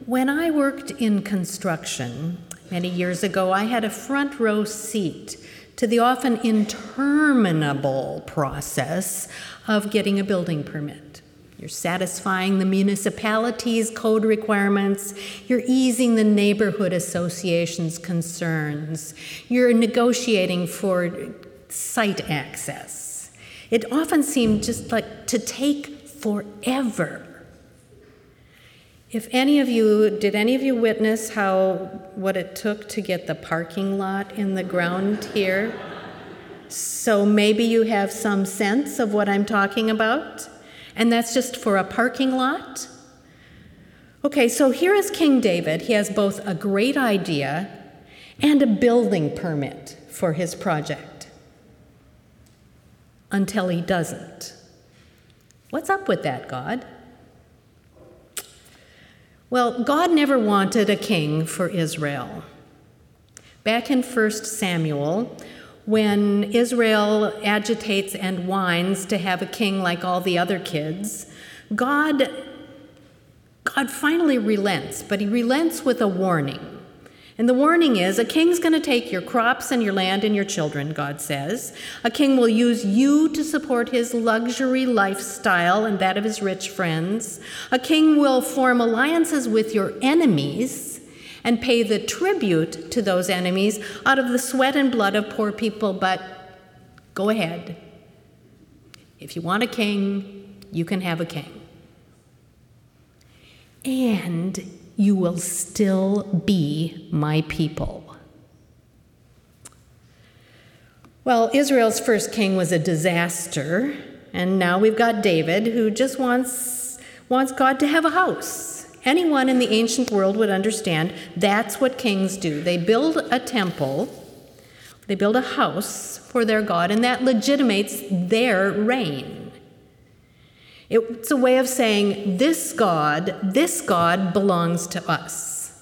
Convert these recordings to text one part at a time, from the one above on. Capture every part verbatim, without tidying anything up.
When I worked in construction many years ago, I had a front row seat to the often interminable process of getting a building permit. You're satisfying the municipality's code requirements. You're easing the neighborhood association's concerns. You're negotiating for site access. It often seemed just like to take forever. If any of you, did any of you witness how, what it took to get the parking lot in the ground here? So maybe you have some sense of what I'm talking about. And that's just for a parking lot? Okay, so here is King David. He has both a great idea and a building permit for his project. Until he doesn't. What's up with that, God? Well, God never wanted a king for Israel. Back in First Samuel, when Israel agitates and whines to have a king like all the other kids, God, God finally relents, but he relents with a warning. And the warning is, a king's going to take your crops and your land and your children, God says. A king will use you to support his luxury lifestyle and that of his rich friends. A king will form alliances with your enemies and pay the tribute to those enemies out of the sweat and blood of poor people. But go ahead. If you want a king, you can have a king. And you will still be my people. Well, Israel's first king was a disaster, and now we've got David, who just wants, wants God to have a house. Anyone in the ancient world would understand that's what kings do. They build a temple, they build a house for their God, and that legitimates their reign. It's a way of saying, this God, this God belongs to us.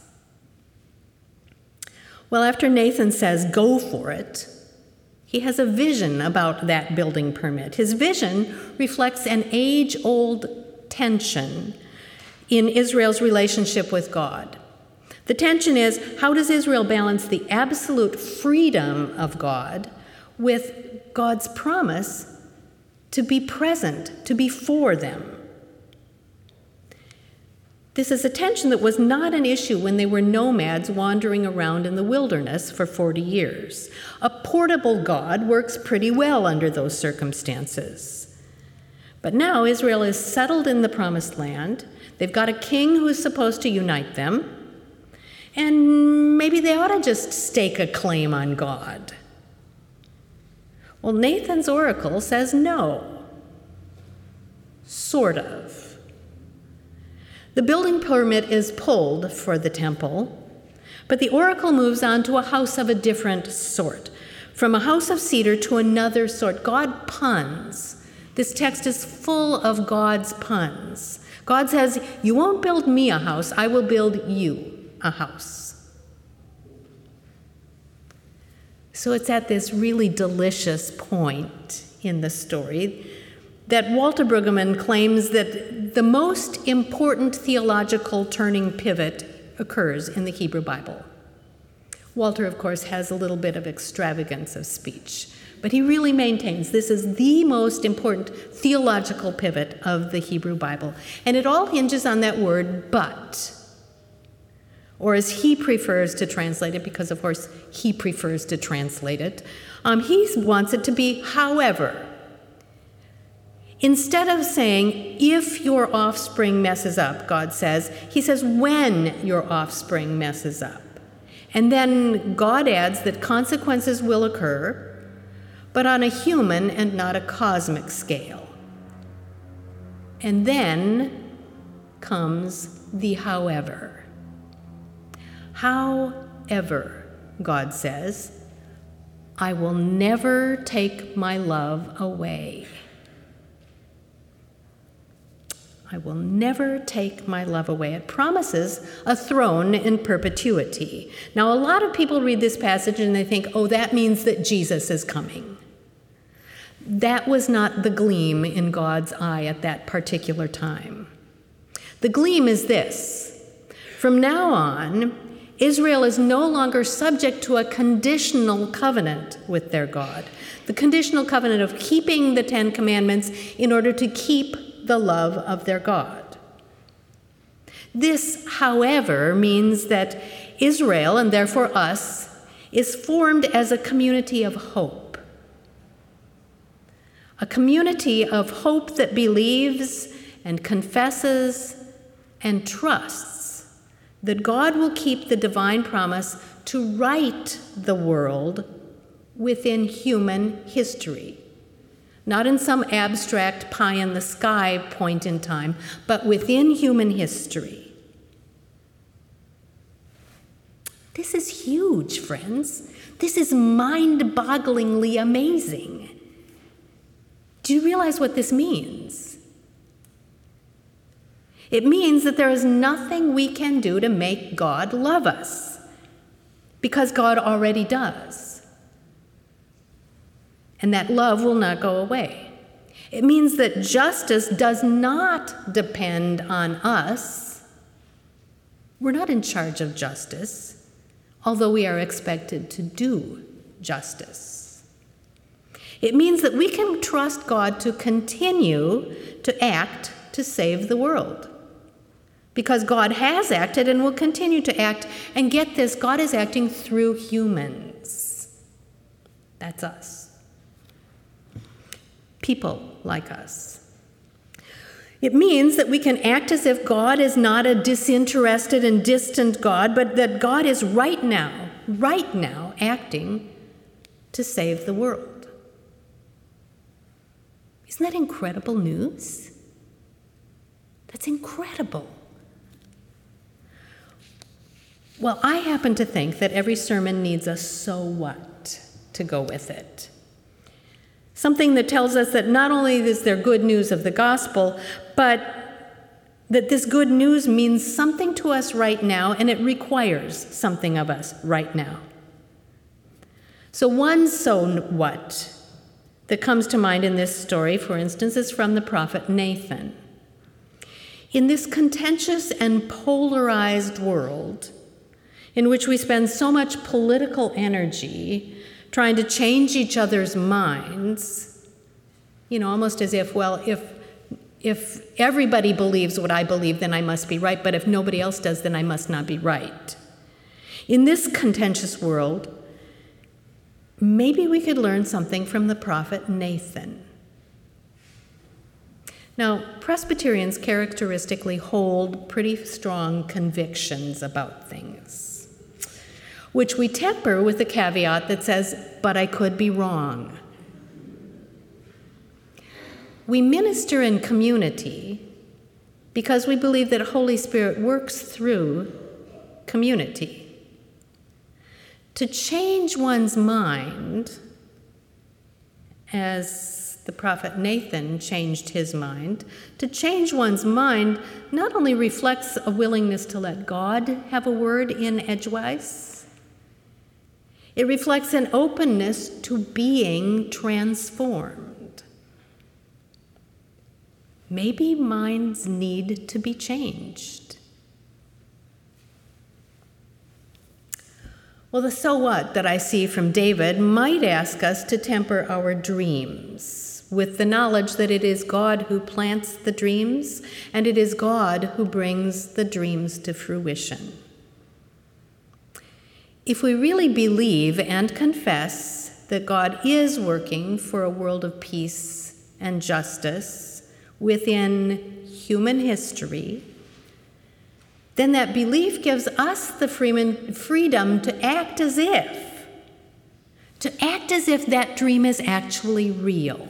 Well, after Nathan says, go for it, he has a vision about that building permit. His vision reflects an age-old tension in Israel's relationship with God. The tension is, how does Israel balance the absolute freedom of God with God's promise to be present, to be for them? This is a tension that was not an issue when they were nomads wandering around in the wilderness for forty years. A portable God works pretty well under those circumstances. But now Israel is settled in the promised land. They've got a king who's supposed to unite them. And maybe they ought to just stake a claim on God. Well, Nathan's oracle says no. Sort of. The building permit is pulled for the temple, but the oracle moves on to a house of a different sort, from a house of cedar to another sort. God puns. This text is full of God's puns. God says, you won't build me a house, I will build you a house. So it's at this really delicious point in the story that Walter Brueggemann claims that the most important theological turning pivot occurs in the Hebrew Bible. Walter, of course, has a little bit of extravagance of speech, but he really maintains this is the most important theological pivot of the Hebrew Bible. And it all hinges on that word, but. Or as he prefers to translate it, because of course he prefers to translate it, um, he wants it to be however. Instead of saying, if your offspring messes up, God says, he says, when your offspring messes up. And then God adds that consequences will occur, but on a human and not a cosmic scale. And then comes the however. However, God says, I will never take my love away. I will never take my love away. It promises a throne in perpetuity. Now, a lot of people read this passage and they think, oh, that means that Jesus is coming. That was not the gleam in God's eye at that particular time. The gleam is this. From now on, Israel is no longer subject to a conditional covenant with their God, the conditional covenant of keeping the Ten Commandments in order to keep the love of their God. This, however, means that Israel, and therefore us, is formed as a community of hope. A community of hope that believes and confesses and trusts that God will keep the divine promise to right the world within human history. Not in some abstract pie-in-the-sky point in time, but within human history. This is huge, friends. This is mind-bogglingly amazing. Do you realize what this means? It means that there is nothing we can do to make God love us, because God already does. And that love will not go away. It means that justice does not depend on us. We're not in charge of justice, although we are expected to do justice. It means that we can trust God to continue to act to save the world, because God has acted and will continue to act. And get this, God is acting through humans. That's us. People like us. It means that we can act as if God is not a disinterested and distant God, but that God is right now, right now, acting to save the world. Isn't that incredible news? That's incredible. Well, I happen to think that every sermon needs a so what to go with it. Something that tells us that not only is there good news of the gospel, but that this good news means something to us right now, and it requires something of us right now. So one so what that comes to mind in this story, for instance, is from the prophet Nathan. In this contentious and polarized world, in which we spend so much political energy trying to change each other's minds, you know, almost as if, well, if if everybody believes what I believe, then I must be right, but if nobody else does, then I must not be right. In this contentious world, maybe we could learn something from the prophet Nathan. Now, Presbyterians characteristically hold pretty strong convictions about things, which we temper with a caveat that says, but I could be wrong. We minister in community because we believe that Holy Spirit works through community. To change one's mind, as the prophet Nathan changed his mind, to change one's mind not only reflects a willingness to let God have a word in edgewise, it reflects an openness to being transformed. Maybe minds need to be changed. Well, the so what that I see from David might ask us to temper our dreams with the knowledge that it is God who plants the dreams, and it is God who brings the dreams to fruition. If we really believe and confess that God is working for a world of peace and justice within human history, then that belief gives us the freedom to act as if, to act as if that dream is actually real.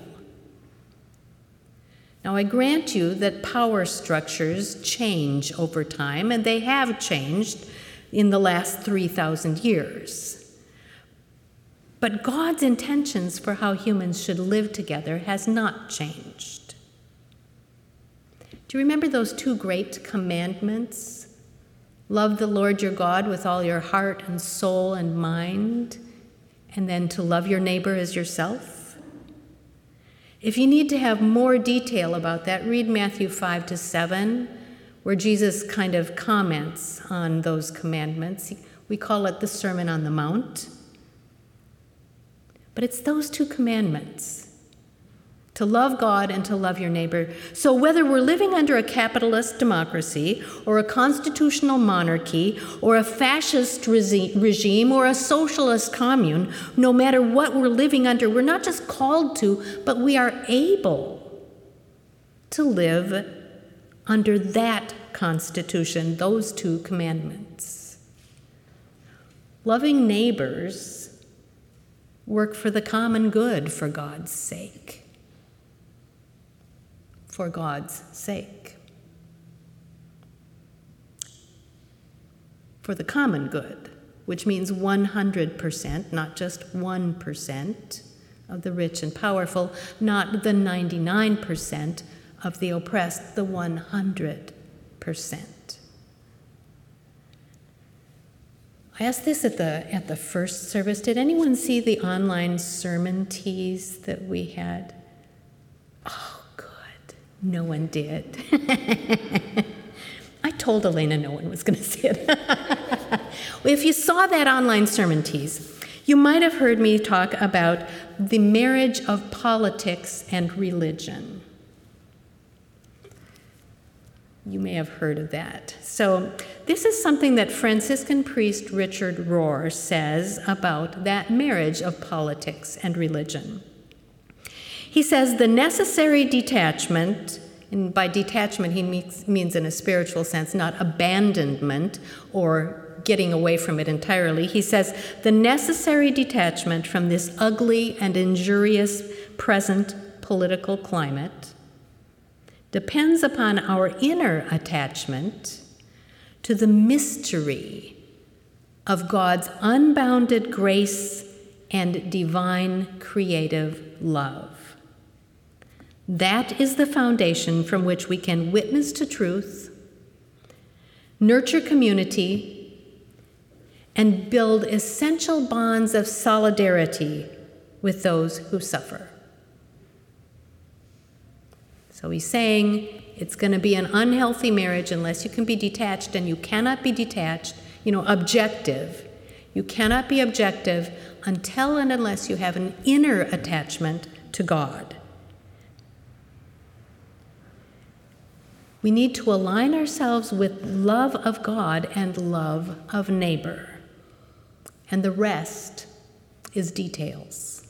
Now, I grant you that power structures change over time, and they have changed in the last three thousand years. But God's intentions for how humans should live together has not changed. Do you remember those two great commandments? Love the Lord your God with all your heart and soul and mind, and then to love your neighbor as yourself? If you need to have more detail about that, read Matthew five to seven, where Jesus kind of comments on those commandments. We call it the Sermon on the Mount. But it's those two commandments, to love God and to love your neighbor. So whether we're living under a capitalist democracy or a constitutional monarchy or a fascist regi- regime or a socialist commune, no matter what we're living under, we're not just called to, but we are able to live under that constitution, those two commandments. Loving neighbors work for the common good for God's sake. For God's sake. For the common good, which means one hundred percent, not just one percent of the rich and powerful, not the ninety-nine percent of the oppressed, the one hundred percent. I asked this at the at the first service. Did anyone see the online sermon teas that we had? Oh, good. No one did. I told Elena no one was going to see it. Well, if you saw that online sermon teas, you might have heard me talk about the marriage of politics and religion. You may have heard of that. So this is something that Franciscan priest Richard Rohr says about that marriage of politics and religion. He says the necessary detachment, and by detachment he means, means in a spiritual sense, not abandonment or getting away from it entirely. He says the necessary detachment from this ugly and injurious present political climate depends upon our inner attachment to the mystery of God's unbounded grace and divine creative love. That is the foundation from which we can witness to truth, nurture community, and build essential bonds of solidarity with those who suffer. So he's saying it's going to be an unhealthy marriage unless you can be detached, and you cannot be detached, you know, objective. You cannot be objective until and unless you have an inner attachment to God. We need to align ourselves with love of God and love of neighbor. And the rest is details.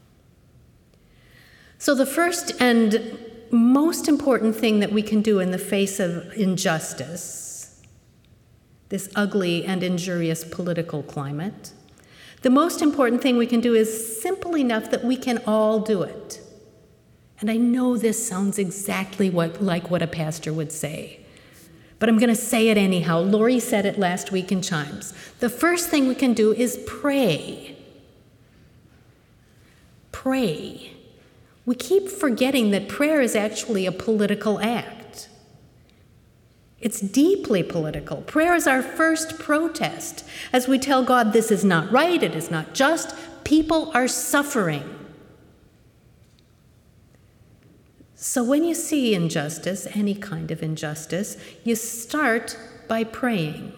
So the first and most important thing that we can do in the face of injustice, this ugly and injurious political climate, the most important thing we can do is simple enough that we can all do it. And I know this sounds exactly what, like what a pastor would say, but I'm going to say it anyhow. Lori said it last week in Chimes. The first thing we can do is pray. Pray. We keep forgetting that prayer is actually a political act. It's deeply political. Prayer is our first protest as we tell God this is not right, it is not just, people are suffering. So when you see injustice, any kind of injustice, you start by praying.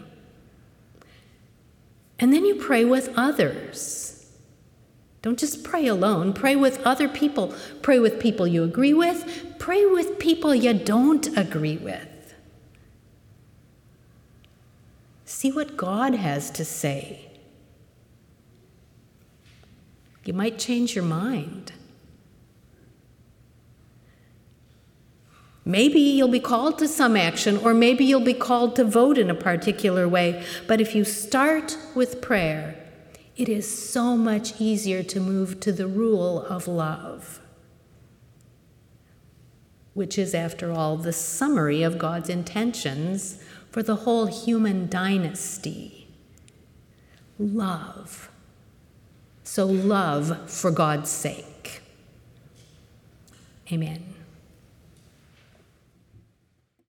And then you pray with others. Don't just pray alone. Pray with other people. Pray with people you agree with. Pray with people you don't agree with. See what God has to say. You might change your mind. Maybe you'll be called to some action, or maybe you'll be called to vote in a particular way. But if you start with prayer, it is so much easier to move to the rule of love, which is, after all, the summary of God's intentions for the whole human dynasty. Love. So love for God's sake. Amen.